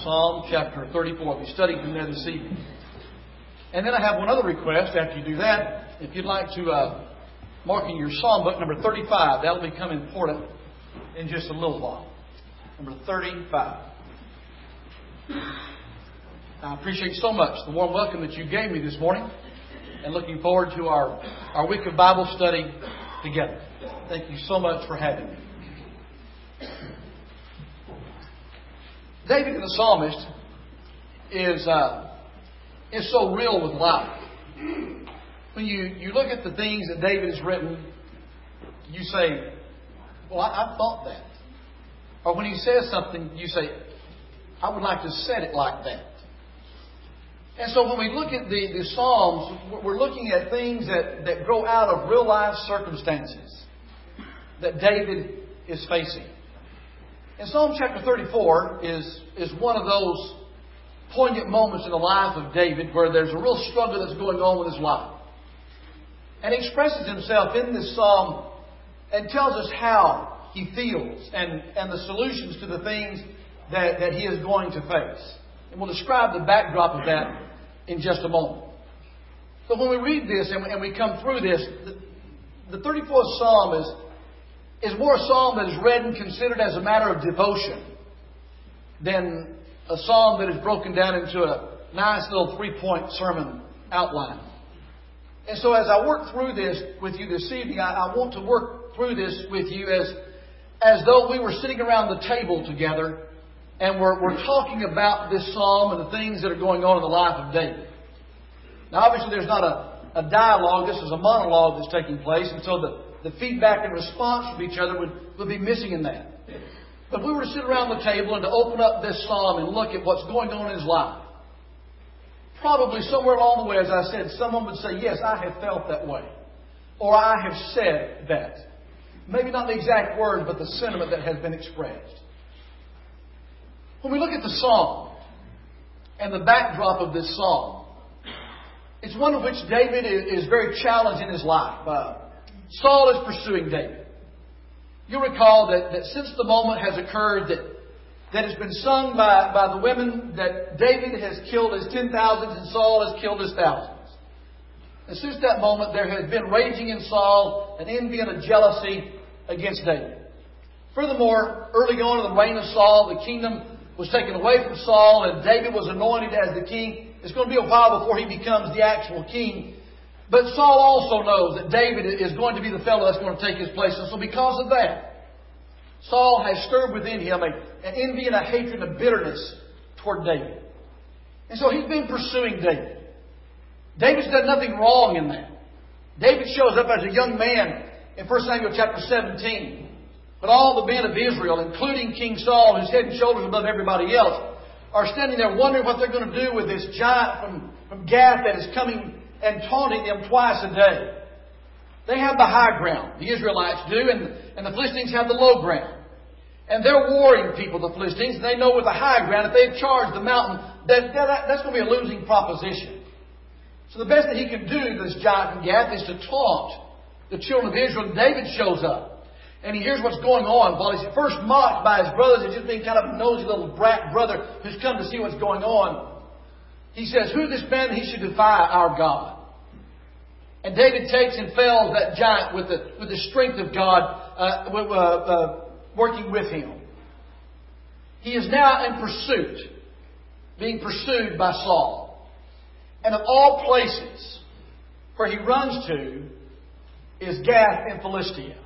Psalm chapter 34. We'll be studying from there this evening. And then I have one other request after you do that. If you'd like to mark in your Psalm book number 35, that'll become important in just a little while. Number 35. I appreciate so much the warm welcome that you gave me this morning, and looking forward to our week of Bible study together. Thank you so much for having me. David the psalmist is so real with life. When you look at the things that David has written, you say, well, I thought that. Or when he says something, you say, I would like to say it like that. And so when we look at the Psalms, we're looking at things that grow out of real life circumstances that David is facing. And Psalm chapter 34 is one of those poignant moments in the life of David where there's a real struggle that's going on with his life. And he expresses himself in this psalm and tells us how he feels and the solutions to the things that he is going to face. And we'll describe the backdrop of that in just a moment. But when we read this and we come through this, the 34th Psalm is more a psalm that is read and considered as a matter of devotion than a psalm that is broken down into a nice little 3-point sermon outline. And so as I work through this with you this evening, I want to work through this with you as though we were sitting around the table together and we're talking about this psalm and the things that are going on in the life of David. Now obviously there's not a dialogue, this is a monologue that's taking place, and so the feedback and response from each other would be missing in that. But if we were to sit around the table and to open up this psalm and look at what's going on in his life, probably somewhere along the way, as I said, someone would say, yes, I have felt that way. Or I have said that. Maybe not the exact words, but the sentiment that has been expressed. When we look at the psalm and the backdrop of this psalm, it's one in which David is very challenged in his life. Saul is pursuing David. You'll recall that since the moment has occurred that has been sung by the women that David has killed his 10,000s and Saul has killed his thousands. And since that moment there has been raging in Saul an envy and a jealousy against David. Furthermore, early on in the reign of Saul, the kingdom was taken away from Saul and David was anointed as the king. It's going to be a while before he becomes the actual king. But Saul also knows that David is going to be the fellow that's going to take his place. And so because of that, Saul has stirred within him an envy and a hatred and a bitterness toward David. And so he's been pursuing David. David's done nothing wrong in that. David shows up as a young man in 1 Samuel chapter 17. But all the men of Israel, including King Saul, who's head and shoulders above everybody else, are standing there wondering what they're going to do with this giant from Gath that is coming and taunting them twice a day. They have the high ground, the Israelites do, and the Philistines have the low ground. And they're warring people, the Philistines, and they know with the high ground, if they've charged the mountain, that's going to be a losing proposition. So the best that he can do, this giant from Gath, is to taunt the children of Israel. And David shows up. And he hears what's going on. While he's first mocked by his brothers, he's just being kind of a nosy little brat brother who's come to see what's going on. He says, who is this man that he should defy our God? And David takes and fells that giant with the strength of God working with him. He is now in pursuit, being pursued by Saul. And of all places where he runs to is Gath in Philistia.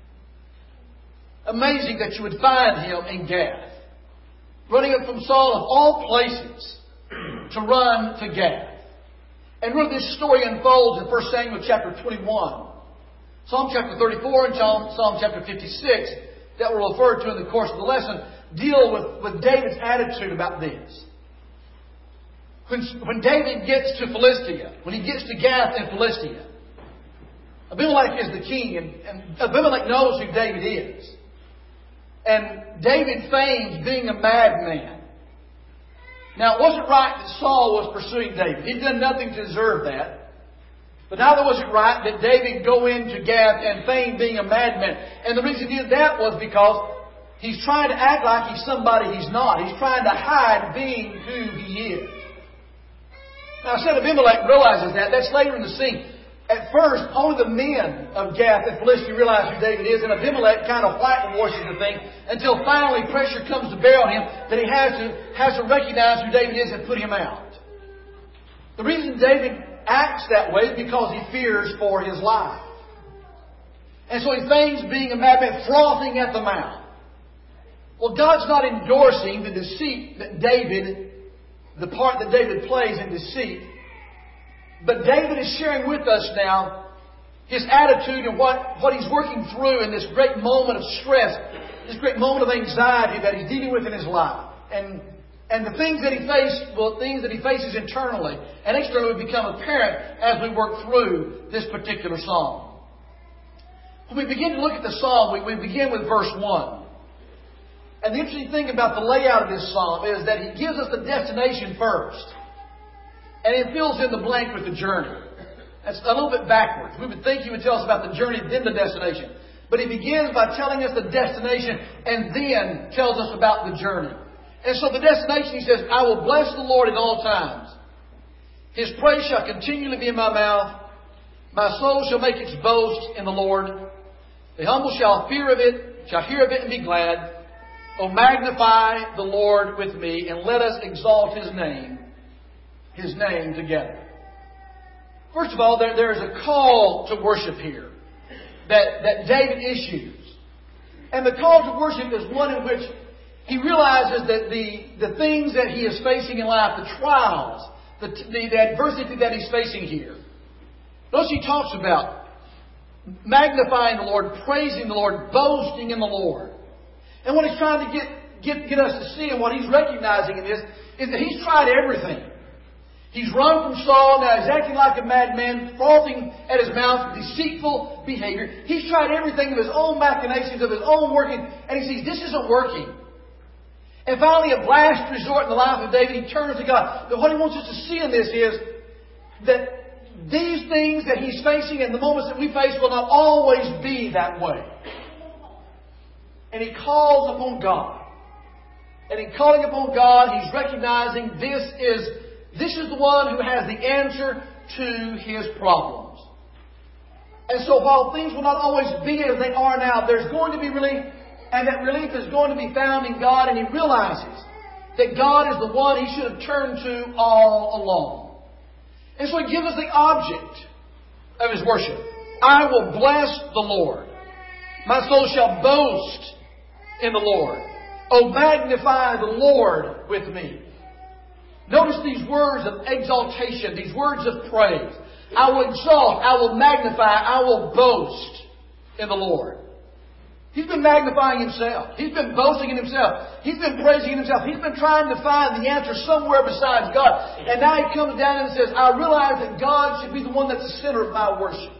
Amazing that you would find him in Gath. Running up from Saul of all places to run to Gath. And really this story unfolds in 1 Samuel chapter 21. Psalm chapter 34 and Psalm chapter 56 that we'll refer to in the course of the lesson deal with David's attitude about this. When David gets to Philistia, when he gets to Gath in Philistia, Abimelech is the king and Abimelech knows who David is. And David feigns being a madman. Now, it wasn't right that Saul was pursuing David. He'd done nothing to deserve that. But neither was it right that David go into Gath and feign being a madman. And the reason he did that was because He's trying to act like he's somebody he's not. He's trying to hide being who he is. Now, I said Abimelech realizes that. That's later in the scene. At first, only the men of Gath and Philistia realize who David is, and Abimelech kind of whitewashes the thing until finally pressure comes to bear on him that he has to recognize who David is and put him out. The reason David acts that way is because he fears for his life. And so he feigns being a madman, frothing at the mouth. Well, God's not endorsing the deceit that the part that David plays in deceit. But David is sharing with us now his attitude and what he's working through in this great moment of stress, this great moment of anxiety that he's dealing with in his life. And the things that he faces internally and externally become apparent as we work through this particular psalm. When we begin to look at the psalm, we begin with verse 1. And the interesting thing about the layout of this psalm is that he gives us the destination first. And he fills in the blank with the journey. That's a little bit backwards. We would think he would tell us about the journey, then the destination. But he begins by telling us the destination and then tells us about the journey. And so the destination, he says, I will bless the Lord at all times. His praise shall continually be in my mouth. My soul shall make its boast in the Lord. The humble shall hear of it and be glad. O magnify the Lord with me, and let us exalt His name together. First of all, there is a call to worship here that David issues. And the call to worship is one in which he realizes that the things that he is facing in life, the trials, the adversity that he's facing here. Notice he talks about magnifying the Lord, praising the Lord, boasting in the Lord. And what he's trying to get us to see and what he's recognizing in this is that he's tried everything. He's run from Saul, now he's acting like a madman, frothing at his mouth, deceitful behavior. He's tried everything of his own machinations, of his own working, and he sees this isn't working. And finally, at last resort in the life of David, he turns to God. But what he wants us to see in this is that these things that he's facing and the moments that we face will not always be that way. And he calls upon God. And in calling upon God, he's recognizing this is the one who has the answer to his problems. And so while things will not always be as they are now, there's going to be relief. And that relief is going to be found in God. And he realizes that God is the one he should have turned to all along. And so he gives us the object of his worship. I will bless the Lord. My soul shall boast in the Lord. Oh, magnify the Lord with me. Notice these words of exaltation, these words of praise. I will exalt, I will magnify, I will boast in the Lord. He's been magnifying himself. He's been boasting in himself. He's been praising himself. He's been trying to find the answer somewhere besides God. And now he comes down and says, I realize that God should be the one that's the center of my worship.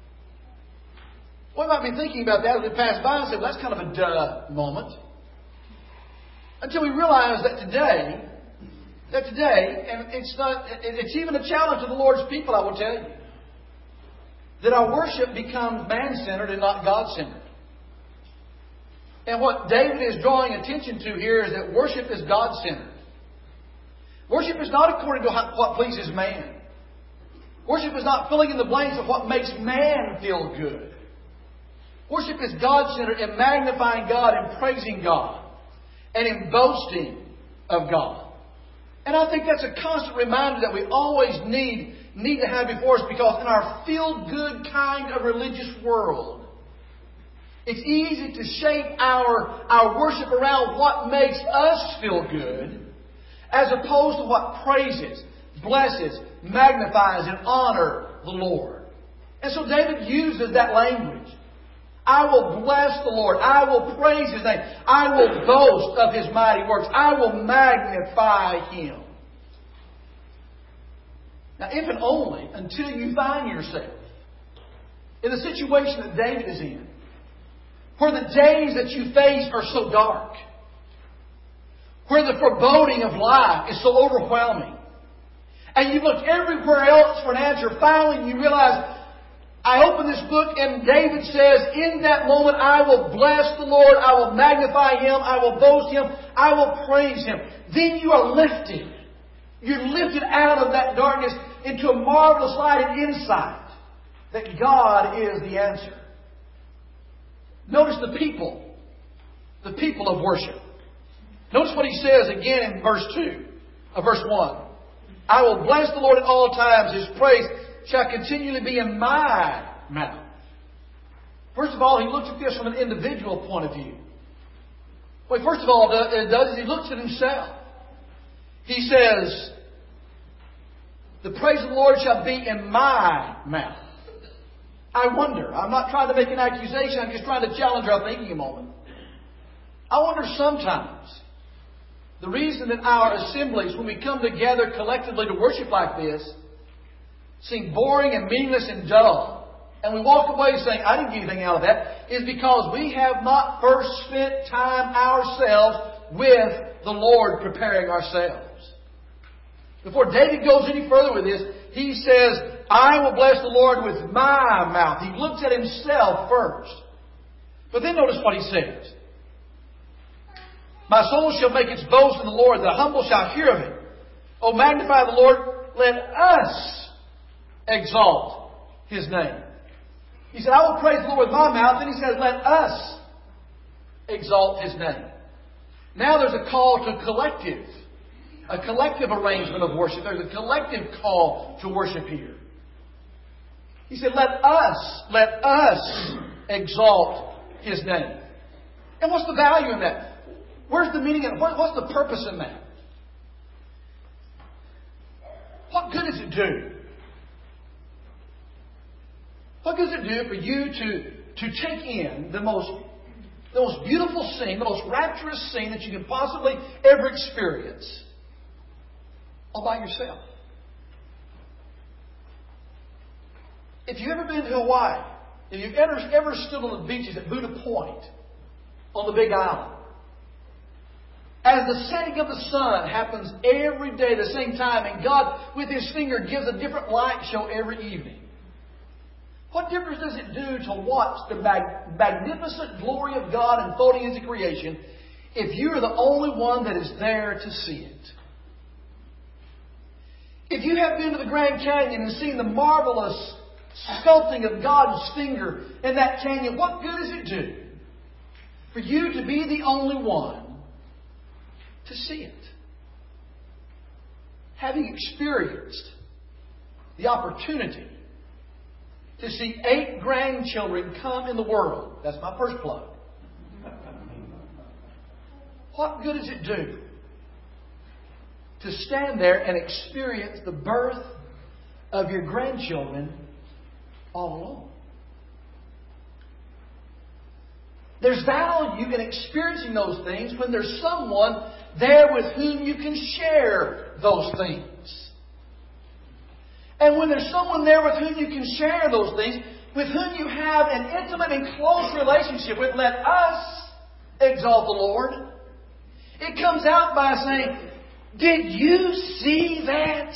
We might be thinking about that as we pass by and say, well, that's kind of a duh moment. Until we realize that today, and it's even a challenge to the Lord's people, I will tell you, that our worship becomes man-centered and not God-centered. And what David is drawing attention to here is that worship is God-centered. Worship is not according to what pleases man. Worship is not filling in the blanks of what makes man feel good. Worship is God-centered in magnifying God and praising God and in boasting of God. And I think that's a constant reminder that we always need to have before us, because in our feel-good kind of religious world, it's easy to shape our worship around what makes us feel good as opposed to what praises, blesses, magnifies, and honors the Lord. And so David uses that language. I will bless the Lord. I will praise His name. I will boast of His mighty works. I will magnify Him. Now, if and only until you find yourself in the situation that David is in, where the days that you face are so dark, where the foreboding of life is so overwhelming, and you look everywhere else for an answer, finally you realize I open this book and David says, in that moment I will bless the Lord, I will magnify Him, I will boast Him, I will praise Him. Then you are lifted. You're lifted out of that darkness into a marvelous light and insight that God is the answer. Notice the people of worship. Notice what he says again in verse 1. I will bless the Lord at all times. His praise shall continually be in my mouth. First of all, he looks at this from an individual point of view. Well, first of all, it does is he looks at himself. He says, the praise of the Lord shall be in my mouth. I wonder. I'm not trying to make an accusation. I'm just trying to challenge our thinking a moment. I wonder sometimes the reason that our assemblies, when we come together collectively to worship like this, seem boring and meaningless and dull, and we walk away saying, I didn't get anything out of that, is because we have not first spent time ourselves with the Lord preparing ourselves. Before David goes any further with this, he says, I will bless the Lord with my mouth. He looks at himself first. But then notice what he says. My soul shall make its boast in the Lord. The humble shall hear of it. Oh, magnify the Lord. Let us exalt His name. He said, I will praise the Lord with my mouth. Then he says, let us exalt His name. Now there's a call to a collective arrangement of worship. There's a collective call to worship here. He said, let us exalt His name. And what's the value in that? Where's the meaning of it? What's the purpose in that? What good does it do? What does it do for you to take in the most beautiful scene, the most rapturous scene that you can possibly ever experience all by yourself? If you've ever been to Hawaii, if you've ever stood on the beaches at Buddha Point on the Big Island, as the setting of the sun happens every day at the same time, and God with His finger gives a different light show every evening, what difference does it do to watch the magnificent glory of God unfolding into creation if you are the only one that is there to see it? If you have been to the Grand Canyon and seen the marvelous sculpting of God's finger in that canyon, what good does it do for you to be the only one to see it? Having experienced the opportunity to see 8 grandchildren come in the world. That's my first plug. What good does it do to stand there and experience the birth of your grandchildren all alone? There's value in experiencing those things when there's someone there with whom you can share those things. And when there's someone there with whom you can share those things, with whom you have an intimate and close relationship with, let us exalt the Lord. It comes out by saying, did you see that?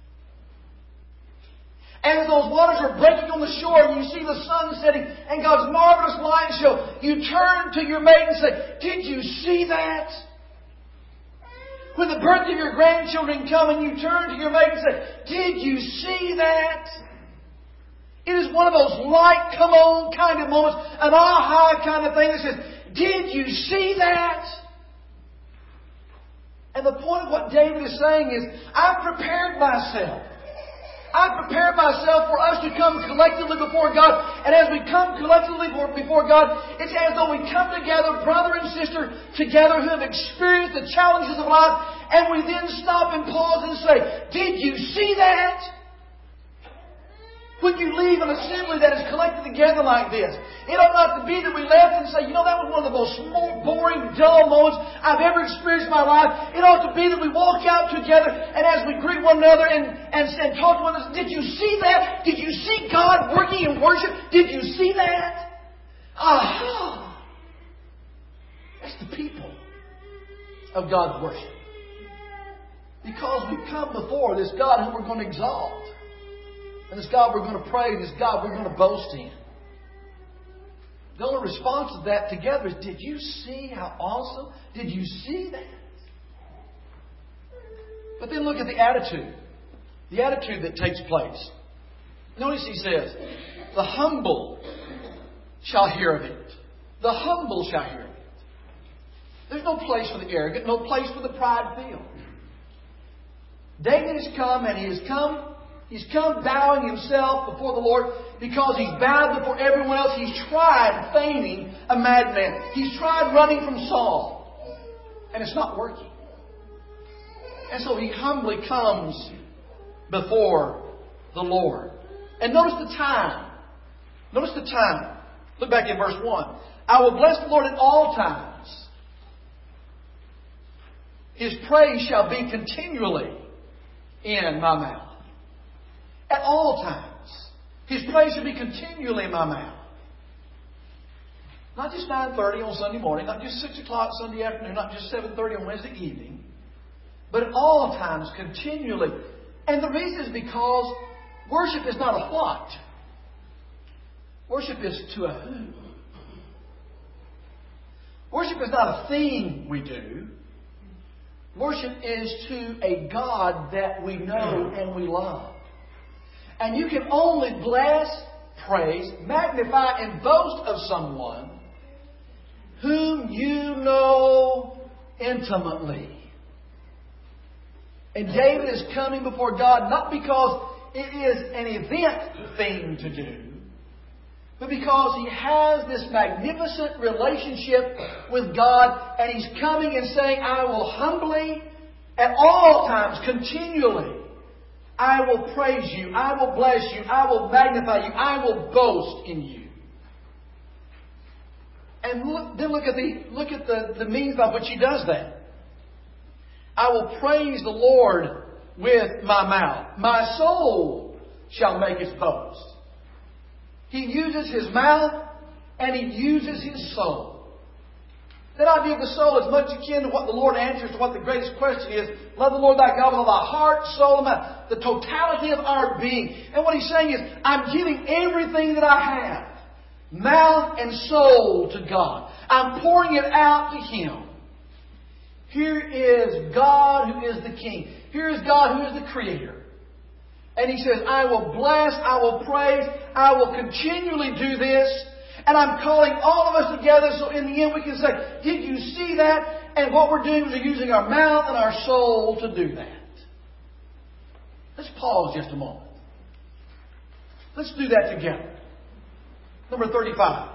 As those waters are breaking on the shore and you see the sun setting and God's marvelous light show, you turn to your mate and say, did you see that? When the birth of your grandchildren come and you turn to your mate and say, did you see that? It is one of those light, come on kind of moments, an aha kind of thing that says, did you see that? And the point of what David is saying is, I've prepared myself. I've prepared myself for us to come collectively before God. And as we come collectively before God, it's as though we come together, brother and sister, together who have experienced the challenges of life. And we then stop and pause and say, did you see that? When you leave an assembly that is collected together like this, it ought not to be that we left and say, that was one of the most boring, dull moments I've ever experienced in my life. It ought to be that we walk out together and as we greet one another and talk to one another, did you see that? Did you see God working in worship? Did you see that? Ah! That's the people of God's worship. Because we come before this God whom we're going to exalt. And this God we're going to praise, this God we're going to boast in. The only response to that together is, did you see how awesome? Did you see that? But then look at the attitude. The attitude that takes place. Notice he says, the humble shall hear of it. The humble shall hear of it. There's no place for the arrogant, no place for the pride-filled. David has come, and he's come bowing himself before the Lord because he's bowed before everyone else. He's tried feigning a madman. He's tried running from Saul. And it's not working. And so he humbly comes before the Lord. And notice the time. Notice the time. Look back in verse 1. I will bless the Lord at all times. His praise shall be continually in my mouth. At all times. His praise shall be continually in my mouth. Not just 9:30 on Sunday morning, not just 6 o'clock Sunday afternoon, not just 7:30 on Wednesday evening, but at all times, continually. And the reason is because worship is not a what. Worship is to a who. Worship is not a thing we do. Worship is to a God that we know and we love. And you can only bless, praise, magnify, and boast of someone whom you know intimately. And David is coming before God not because it is an event thing to do, but because he has this magnificent relationship with God, and he's coming and saying, I will humbly, at all times, continually, I will praise you, I will bless you, I will magnify you, I will boast in you. And look at the means by which he does that. I will praise the Lord with my mouth. My soul shall make its boast. He uses his mouth and he uses his soul. That idea of the soul is much akin to what the Lord answers to what the greatest question is. Love the Lord thy God with all thy heart, soul, and mind. The totality of our being. And what he's saying is, I'm giving everything that I have, mouth and soul, to God. I'm pouring it out to him. Here is God who is the King. Here is God who is the Creator. And he says, I will bless, I will praise, I will continually do this. And I'm calling all of us together so in the end we can say, did you see that? And what we're doing is we're using our mouth and our soul to do that. Let's pause just a moment. Let's do that together. Number 35.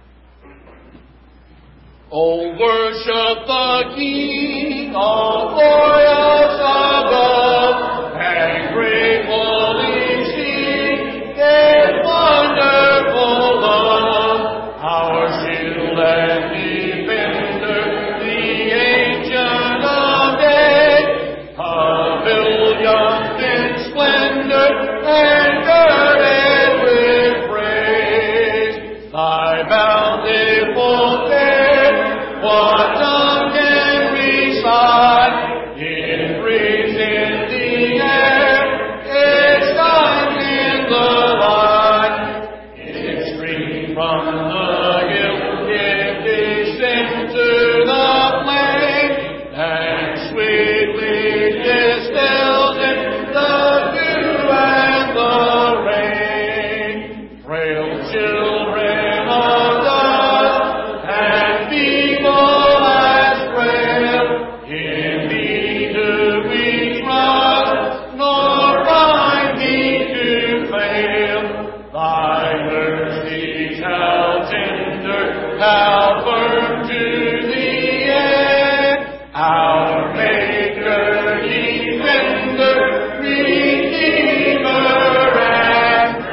Oh, worship the King of glorious above, and gratefully sing His wonderful love. Our shield and defender, the Ancient of Days, pavilion in splendor and girded with praise. Thy bountiful care, what tongue can recite? It breathes in the air, it shines in the light. It streams from the hill, it descends to the plain, and sweetly distills in the dew and the rain. Frail children of dust and feeble as frail, in thee do we trust, nor find thee to fail. Thy mercies how tender, how firm to the end. Our Maker, Defender, Redeemer, and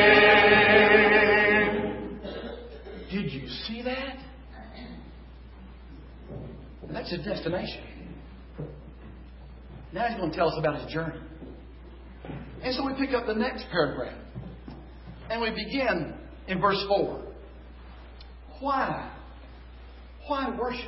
friend. Did you see that? And that's his destination. Now he's going to tell us about his journey. And so we pick up the next paragraph. And we begin in verse 4. Why? Why worship?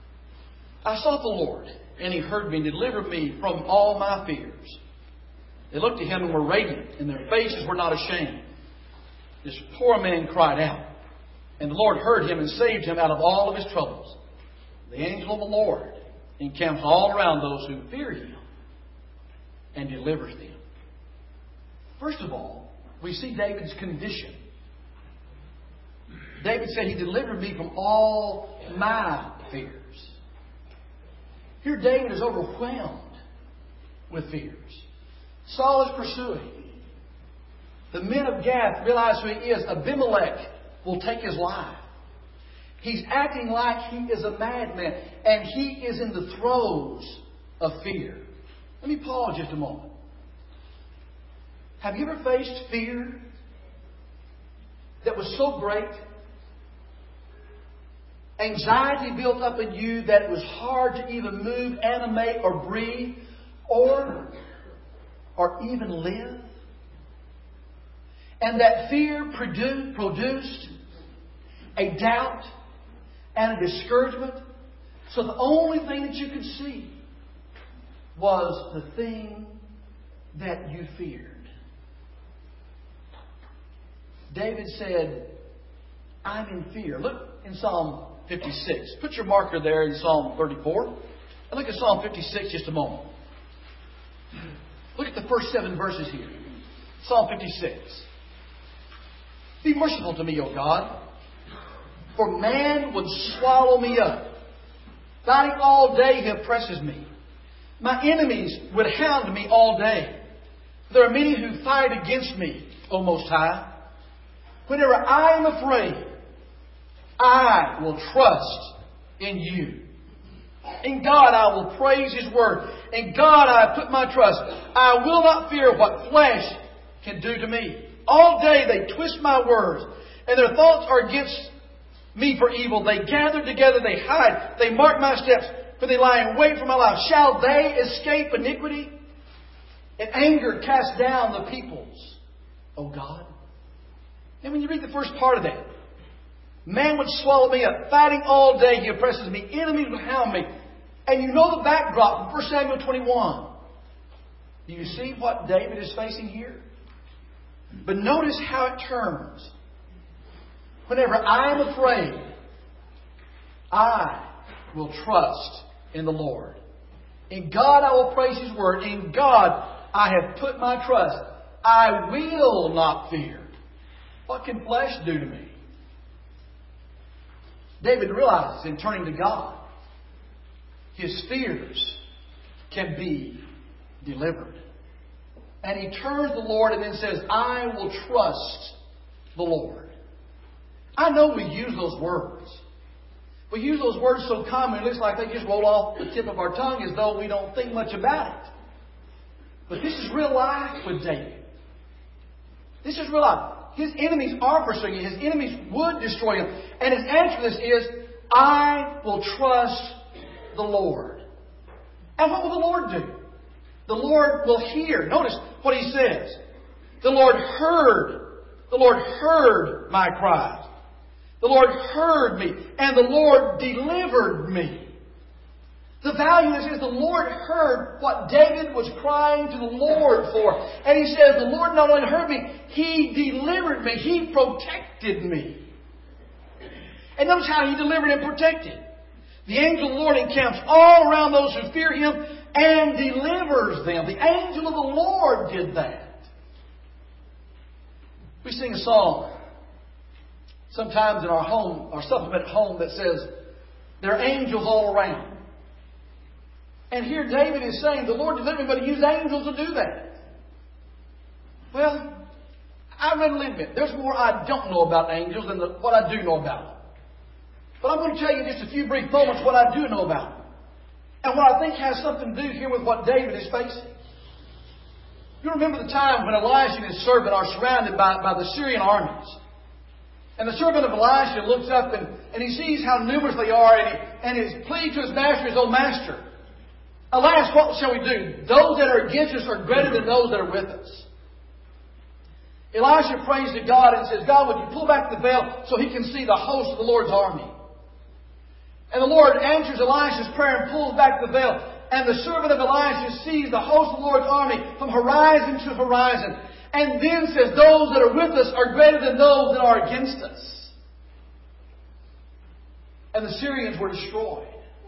I sought the Lord, and He heard me and delivered me from all my fears. They looked at him and were radiant, and their faces were not ashamed. This poor man cried out, and the Lord heard him and saved him out of all of his troubles. The angel of the Lord encamps all around those who fear Him and delivers them. First of all, we see David's condition. David said, He delivered me from all my fears. Here David is overwhelmed with fears. Saul is pursuing. The men of Gath realize who he is. Abimelech will take his life. He's acting like he is a madman, and he is in the throes of fear. Let me pause just a moment. Have you ever faced fear that was so great? Anxiety built up in you that it was hard to even move, animate, or breathe, or even live? And that fear produced a doubt and a discouragement. So the only thing that you could see was the thing that you feared. David said, I'm in fear. Look in Psalm 56. Put your marker there in Psalm 34. And look at Psalm 56 just a moment. Look at the first 7 verses here. Psalm 56. Be merciful to me, O God, for man would swallow me up. Fighting all day, he oppresses me. My enemies would hound me all day. There are many who fight against me, O Most High. Whenever I am afraid, I will trust in You. In God I will praise His word. In God I put my trust. I will not fear what flesh can do to me. All day they twist my words, and their thoughts are against me for evil. They gather together, they hide, they mark my steps, for they lie in wait for my life. Shall they escape iniquity? And anger cast down the peoples, O God. And when you read the first part of that, man would swallow me up. Fighting all day, he oppresses me. Enemies would hound me. And you know the backdrop from 1 Samuel 21. Do you see what David is facing here? But notice how it turns. Whenever I am afraid, I will trust in the Lord. In God I will praise His word. In God I have put my trust. I will not fear. What can flesh do to me? David realizes in turning to God, his fears can be delivered. And he turns to the Lord and then says, I will trust the Lord. I know we use those words. We use those words so commonly, it looks like they just roll off the tip of our tongue as though we don't think much about it. But this is real life with David. This is real life. His enemies are pursuing him. His enemies would destroy him. And his answer to this is, I will trust the Lord. And what will the Lord do? The Lord will hear. Notice what he says. The Lord heard my cries. The Lord heard me, and the Lord delivered me. The value is the Lord heard what David was crying to the Lord for. And he says, the Lord not only heard me, He delivered me. He protected me. And notice how He delivered and protected. The angel of the Lord encamps all around those who fear Him and delivers them. The angel of the Lord did that. We sing a song sometimes in our home, our supplement home, that says, there are angels all around. And here David is saying, the Lord delivered me, but He used angels to do that. Well, I readily admit, there's more I don't know about angels than what I do know about them. But I'm going to tell you in just a few brief moments what I do know about them. And what I think has something to do here with what David is facing. You remember the time when Elisha and his servant are surrounded by the Syrian armies. And the servant of Elisha looks up and he sees how numerous they are, and his plea to his master is, "Oh, master, alas, what shall we do? Those that are against us are greater than those that are with us." Elisha prays to God and says, "God, would you pull back the veil so he can see the host of the Lord's army?" And the Lord answers Elisha's prayer and pulls back the veil. And the servant of Elisha sees the host of the Lord's army from horizon to horizon. And then says, those that are with us are greater than those that are against us. And the Syrians were destroyed.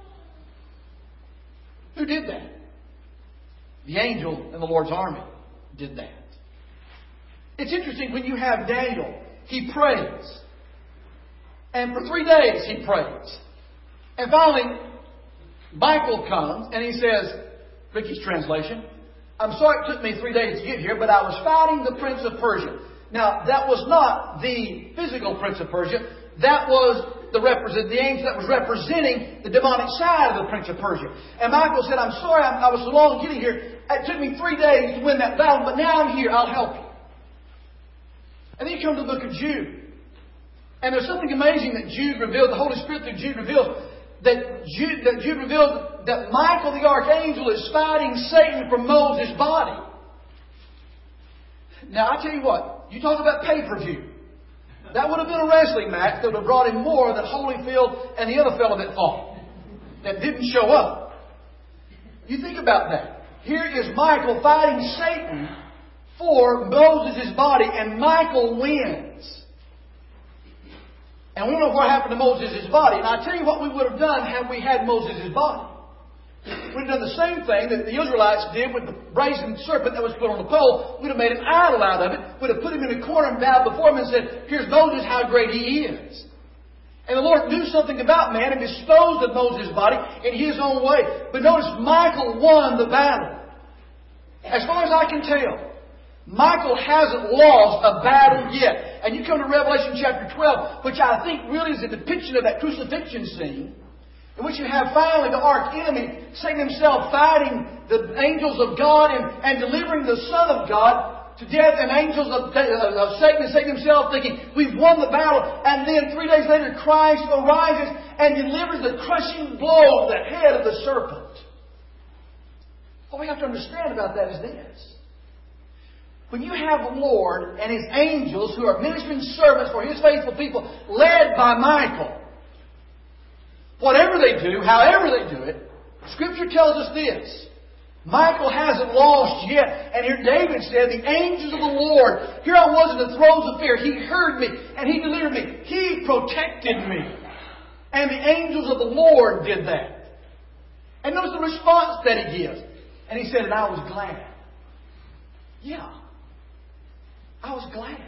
Who did that? The angel in the Lord's army did that. It's interesting when you have Daniel, he prays. And for 3 days he prays. And finally, Michael comes and he says, Ricky's translation, I'm sorry it took me 3 days to get here, but I was fighting the Prince of Persia. Now, that was not the physical Prince of Persia. That was the angel that was representing the demonic side of the Prince of Persia. And Michael said, I'm sorry I was so long getting here. It took me 3 days to win that battle, but now I'm here. I'll help you. And then you come to the book of Jude. And there's something amazing that Jude revealed, the Holy Spirit through Jude revealed, that Jude revealed that Michael the archangel is fighting Satan from Moses' body. Now, I tell you what, you talk about pay-per-view. That would have been a wrestling match that would have brought in more than Holyfield and the other fellow that fought, that didn't show up. You think about that. Here is Michael fighting Satan for Moses' body, and Michael wins. And we know what happened to Moses' body. And I tell you what we would have done had we had Moses' body. We'd have done the same thing that the Israelites did with the brazen serpent that was put on the pole. We'd have made an idol out of it. We'd have put him in a corner and bowed before him and said, here's Moses, how great he is. And the Lord knew something about man and disposed of Moses' body in His own way. But notice, Michael won the battle. As far as I can tell, Michael hasn't lost a battle yet. And you come to Revelation chapter 12, which I think really is a depiction of that crucifixion scene, in which you have finally the arch enemy, Satan himself, fighting the angels of God and delivering the Son of God to death, and angels of Satan and Satan himself thinking, we've won the battle. And then 3 days later, Christ arises and delivers the crushing blow of the head of the serpent. What we have to understand about that is this. When you have the Lord and His angels who are ministering servants for His faithful people, led by Michael, whatever they do, however they do it, Scripture tells us this. Michael hasn't lost yet. And here David said, the angels of the Lord, here I was in the throes of fear. He heard me and He delivered me. He protected me. And the angels of the Lord did that. And notice the response that He gives. And He said, and I was glad. Yeah. I was glad.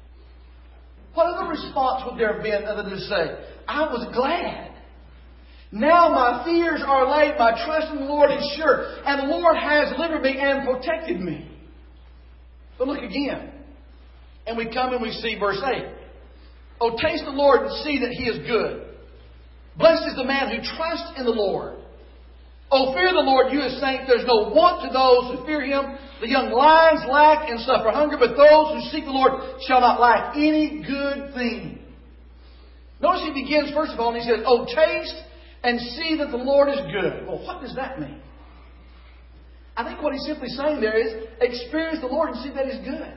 What other response would there have been other than to say, I was glad. Now my fears are allayed, my trust in the Lord is sure, and the Lord has delivered me and protected me. But look again. And we come and we see verse 8. Oh, taste the Lord and see that He is good. Blessed is the man who trusts in the Lord. Oh, fear the Lord, you His saints. There's no want to those who fear Him. The young lions lack and suffer hunger, but those who seek the Lord shall not lack any good thing. Notice He begins, first of all, and He says, oh, taste and see that the Lord is good. Well, what does that mean? I think what He's simply saying there is, experience the Lord and see that He's good.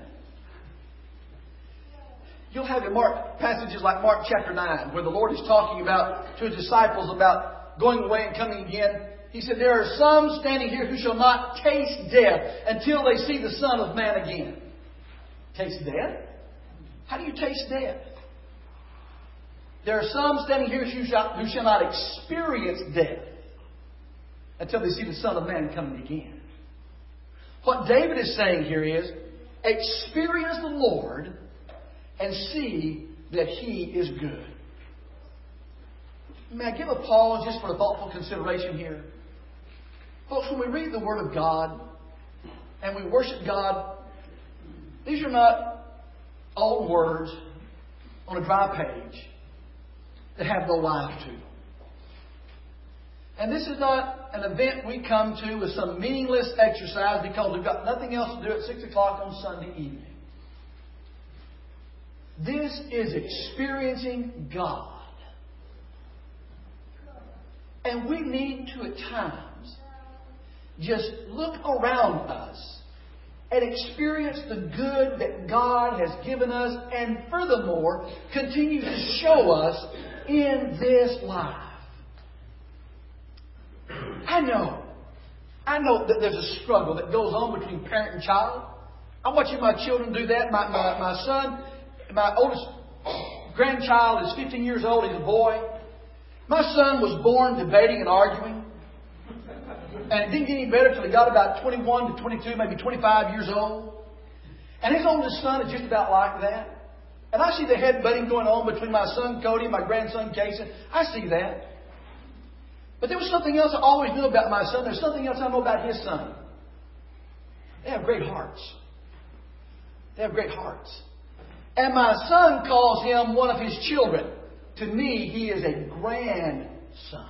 You'll have in passages like Mark chapter 9, where the Lord is talking about to His disciples about going away and coming again. He said, there are some standing here who shall not taste death until they see the Son of Man again. Taste death? How do you taste death? There are some standing here who shall not experience death until they see the Son of Man coming again. What David is saying here is, experience the Lord and see that He is good. May I give a pause just for a thoughtful consideration here? Folks, when we read the Word of God and we worship God, these are not old words on a dry page that have no life to them. And this is not an event we come to with some meaningless exercise because we've got nothing else to do at 6 o'clock on Sunday evening. This is experiencing God. And we need to, at times, just look around us and experience the good that God has given us and furthermore continue to show us in this life. I know I know that there's a struggle that goes on between parent and child. I'm watching my children do that. My son, my oldest grandchild is 15 years old. He's a boy. My son was born debating and arguing. And it didn't get any better until he got about 21 to 22, maybe 25 years old. And his oldest son is just about like that. And I see the headbutting going on between my son Cody and my grandson Casey. I see that. But there was something else I always knew about my son. There's something else I know about his son. They have great hearts. They have great hearts. And my son calls him one of his children. To me, he is a grandson.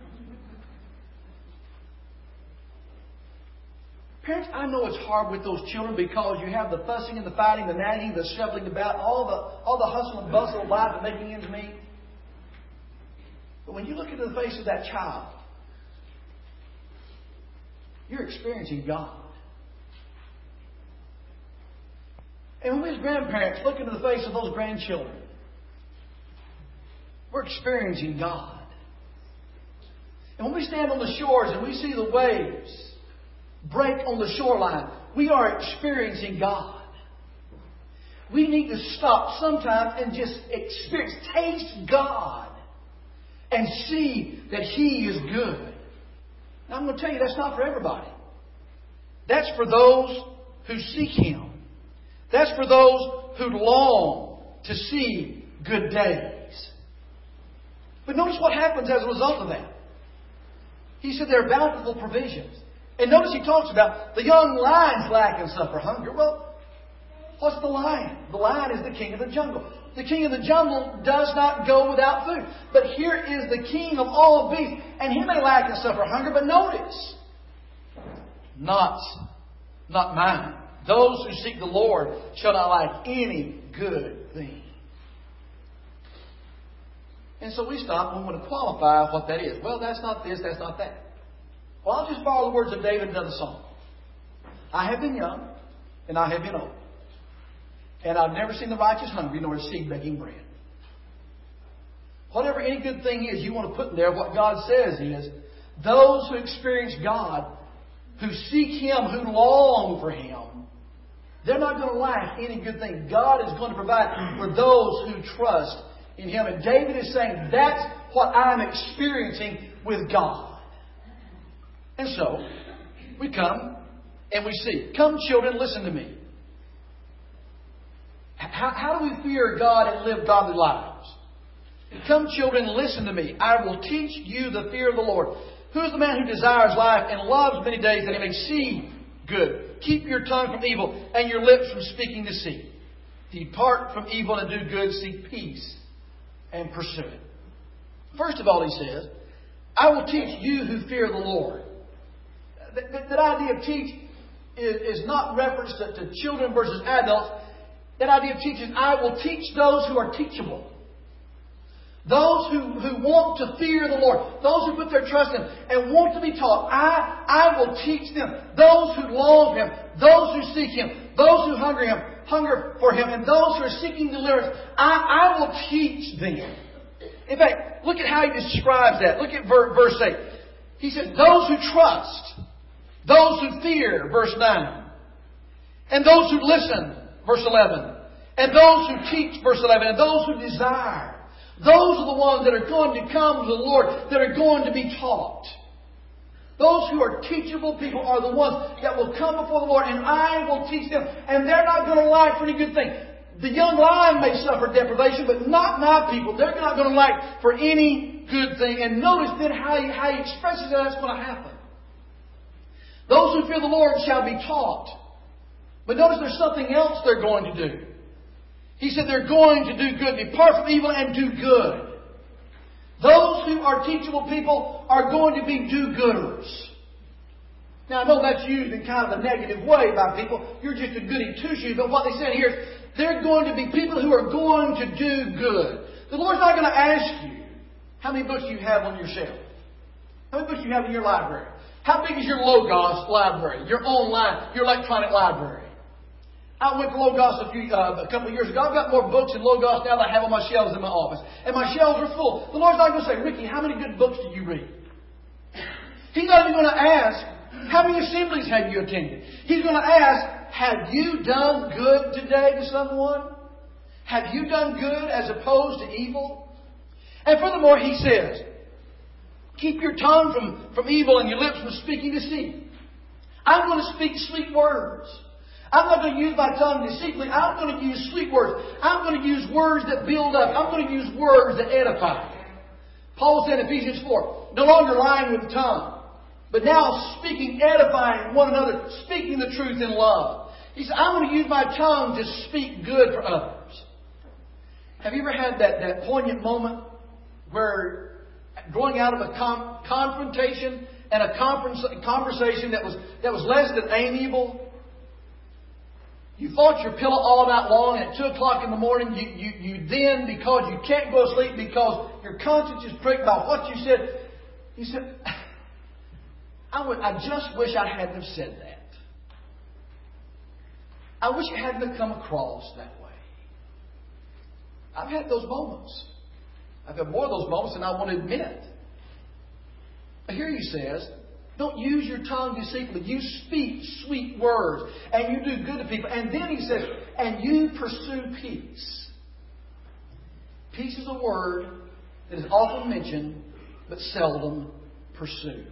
Parents, I know it's hard with those children because you have the fussing and the fighting, the nagging, the shuffling about, all the hustle and bustle of life and making ends meet. But when you look into the face of that child, you're experiencing God. And when we as grandparents look into the face of those grandchildren, we're experiencing God. And when we stand on the shores and we see the waves break on the shoreline, we are experiencing God. We need to stop sometimes and just experience, taste God and see that He is good. Now I'm going to tell you, that's not for everybody. That's for those who seek Him. That's for those who long to see good days. But notice what happens as a result of that. He said there are bountiful provisions. And notice he talks about the young lions lack and suffer hunger. Well, what's the lion? The lion is the king of the jungle. The king of the jungle does not go without food. But here is the king of all beasts. And he may lack and suffer hunger, but notice, not mine. Those who seek the Lord shall not lack any good thing. And so we stop and we want to qualify what that is. Well, that's not this, that's not that. Well, I'll just borrow the words of David in another song. I have been young, and I have been old. And I've never seen the righteous hungry, nor his seed begging bread. Whatever any good thing is you want to put in there, what God says is, those who experience God, who seek Him, who long for Him, they're not going to lack any good thing. God is going to provide for those who trust in Him. And David is saying, that's what I'm experiencing with God. And so, we come and we see. Come, children, listen to me. How do we fear God and live godly lives? Come, children, listen to me. I will teach you the fear of the Lord. Who is the man who desires life and loves many days that he may see good? Keep your tongue from evil and your lips from speaking deceit. Depart from evil and do good. Seek peace and pursue it. First of all, he says, I will teach you who fear the Lord. That idea of teach is not reference to children versus adults. That idea of teach is I will teach those who are teachable. Those who want to fear the Lord. Those who put their trust in Him and want to be taught. I will teach them. Those who long Him. Those who seek Him. Those who hunger for Him. And those who are seeking deliverance. I will teach them. In fact, look at how he describes that. Look at verse 8. He says, those who trust. Those who fear, verse 9. And those who listen, verse 11. And those who teach, verse 11. And those who desire. Those are the ones that are going to come to the Lord, that are going to be taught. Those who are teachable people are the ones that will come before the Lord, and I will teach them. And they're not going to lack for any good thing. The young lion may suffer deprivation, but not my people. They're not going to lack for any good thing. And notice then how he expresses that that's going to happen. Those who fear the Lord shall be taught. But notice there's something else they're going to do. He said they're going to do good. Depart from evil and do good. Those who are teachable people are going to be do-gooders. Now, I know that's used in kind of a negative way by people. You're just a goody two-shoes. But what they said here is they're going to be people who are going to do good. The Lord's not going to ask you how many books you have on your shelf. How many books you have in your library. How big is your Logos library? Your online, your electronic library. I went to Logos a couple of years ago. I've got more books in Logos now than I have on my shelves in my office. And my shelves are full. The Lord's not going to say, Ricky, how many good books do you read? He's not even going to ask How many assemblies have you attended? He's going to ask, have you done good today to someone? Have you done good as opposed to evil? And furthermore, he says, keep your tongue from evil and your lips from speaking deceit. I'm going to speak sweet words. I'm not going to use my tongue deceitfully. I'm going to use sweet words. I'm going to use words that build up. I'm going to use words that edify. Paul said in Ephesians 4, no longer lying with the tongue, but now speaking, edifying one another, speaking the truth in love. He said, I'm going to use my tongue to speak good for others. Have you ever had that poignant moment where going out of a confrontation and a conversation that was less than amiable, you fought your pillow all night long, and at 2 o'clock in the morning, you then, because you can't go to sleep because your conscience is pricked by what you said, you said, I just wish I hadn't have said that. I wish it hadn't have come across that way. I've had those moments. I've had more of those moments than I want to admit. But here he says, don't use your tongue deceitfully. You speak sweet words. And you do good to people. And then he says, and you pursue peace. Peace is a word that is often mentioned, but seldom pursued.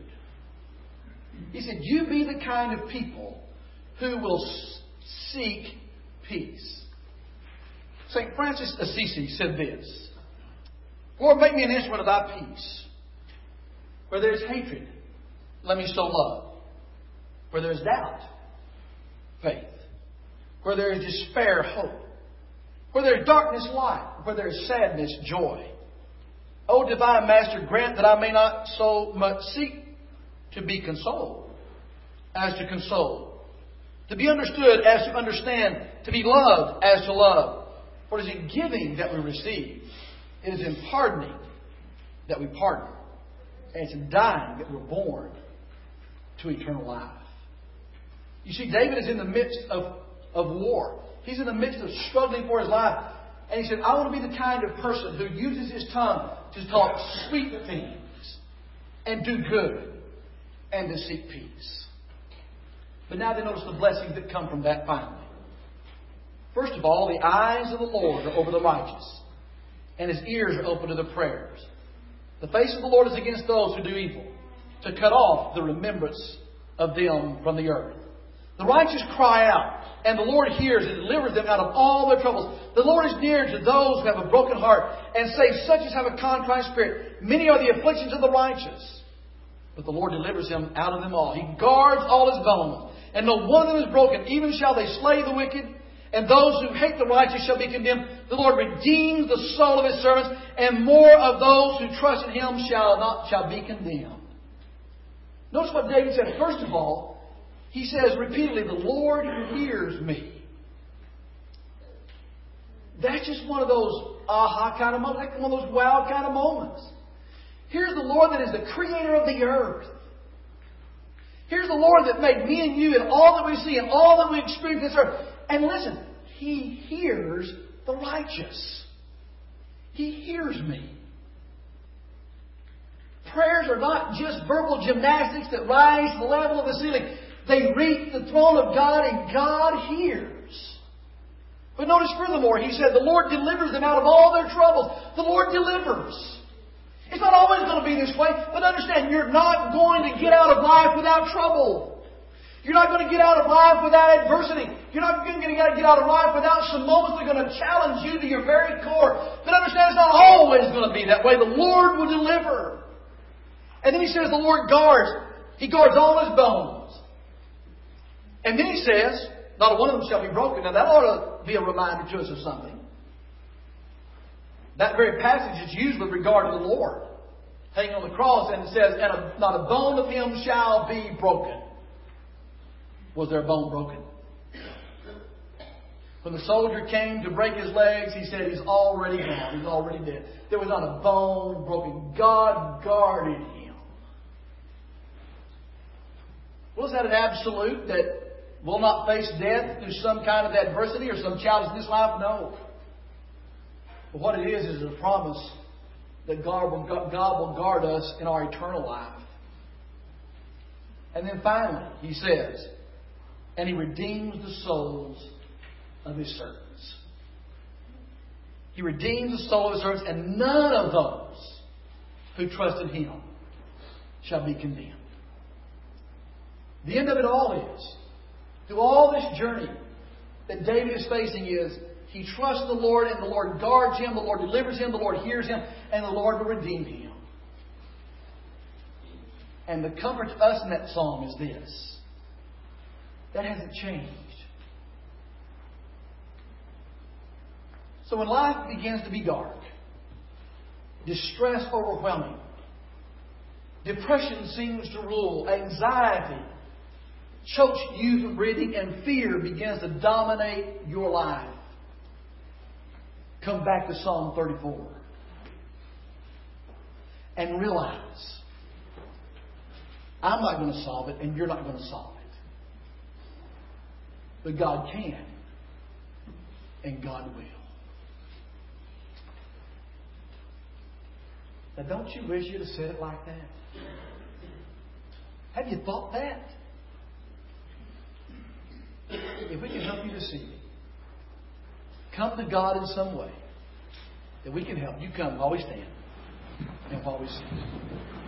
He said, you be the kind of people who will seek peace. St. Francis Assisi said this, Lord, make me an instrument of thy peace. Where there is hatred, let me sow love. Where there is doubt, faith. Where there is despair, hope. Where there is darkness, light. Where there is sadness, joy. O Divine Master, grant that I may not so much seek to be consoled as to console. To be understood as to understand. To be loved as to love. For it is in giving that we receive. It is in pardoning that we pardon. And it's in dying that we're born to eternal life. You see, David is in the midst of war. He's in the midst of struggling for his life. And he said, I want to be the kind of person who uses his tongue to talk sweet things and do good and to seek peace. But now they notice the blessings that come from that finally. First of all, the eyes of the Lord are over the righteous, and His ears are open to their prayers. The face of the Lord is against those who do evil, to cut off the remembrance of them from the earth. The righteous cry out, and the Lord hears and delivers them out of all their troubles. The Lord is near to those who have a broken heart, and saves such as have a contrite spirit. Many are the afflictions of the righteous, but the Lord delivers him out of them all. He guards all his bones, and no one of them is broken. Even shall they slay the wicked, and those who hate the righteous shall be condemned. The Lord redeems the soul of His servants, and more of those who trust in Him shall be condemned. Notice what David said. First of all, he says repeatedly, the Lord hears me. That's just one of those aha kind of moments, like one of those wow kind of moments. Here's the Lord that is the creator of the earth. Here's the Lord that made me and you and all that we see and all that we experience on this earth. And listen, He hears the righteous. He hears me. Prayers are not just verbal gymnastics that rise to the level of the ceiling. They reach the throne of God, and God hears. But notice furthermore, he said, the Lord delivers them out of all their troubles. The Lord delivers. It's not always going to be this way, but understand, you're not going to get out of life without trouble. You're not going to get out of life without adversity. You're not going to get out of life without some moments that are going to challenge you to your very core. But understand, it's not always going to be that way. The Lord will deliver. And then he says the Lord guards. He guards all His bones. And then he says, not one of them shall be broken. Now that ought to be a reminder to us of something. That very passage is used with regard to the Lord hanging on the cross, and it says, and not a bone of Him shall be broken. Was there a bone broken? When the soldier came to break his legs, he said, He's already gone. He's already dead. There was not a bone broken. God guarded him. Was that an absolute that will not face death through some kind of adversity or some challenge in this life? No. But what it is a promise that God will guard us in our eternal life. And then finally, he says, and He redeems the souls of His servants. He redeems the soul of His servants, and none of those who trust in Him shall be condemned. The end of it all is, through all this journey that David is facing, is he trusts the Lord, and the Lord guards him, the Lord delivers him, the Lord hears him, and the Lord will redeem him. And the comfort to us in that psalm is this: that hasn't changed. So when life begins to be dark, distress overwhelming, depression seems to rule, anxiety chokes you from breathing, and fear begins to dominate your life, come back to Psalm 34 and realize, I'm not going to solve it, and you're not going to solve it. But God can, and God will. Now, don't you wish you'd have said it like that? Have you thought that? If we can help you to see it, come to God in some way that we can help you. Come while we stand and while we sing.